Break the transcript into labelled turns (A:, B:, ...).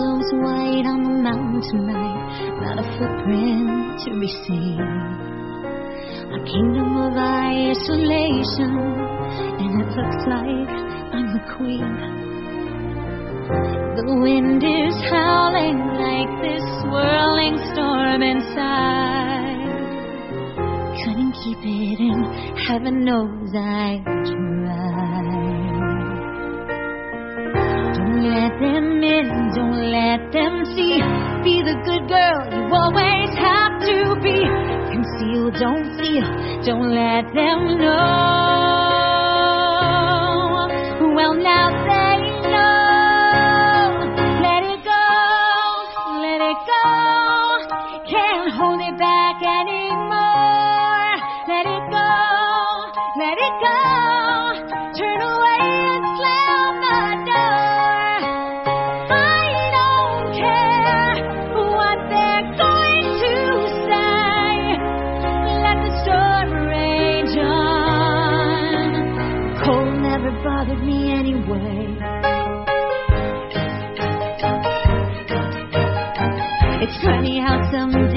A: shadows white on the mountain tonight, not a footprint to be seen. A kingdom of isolation, and it looks like I'm the queen. The wind is howling like this swirling storm inside. Couldn't keep it in, heaven knows I tried. Don't let them in, don't let them see. Be the good girl you always have to be. Conceal, don't feel, don't let them know. Well, now they know. Let it go, let it go. Can't hold it back anymore. Let it go, let it go. Turn away and slam the door. I don't care what they're going to say. Let the storm rage on. Cold never bothered me anyway. It's funny how some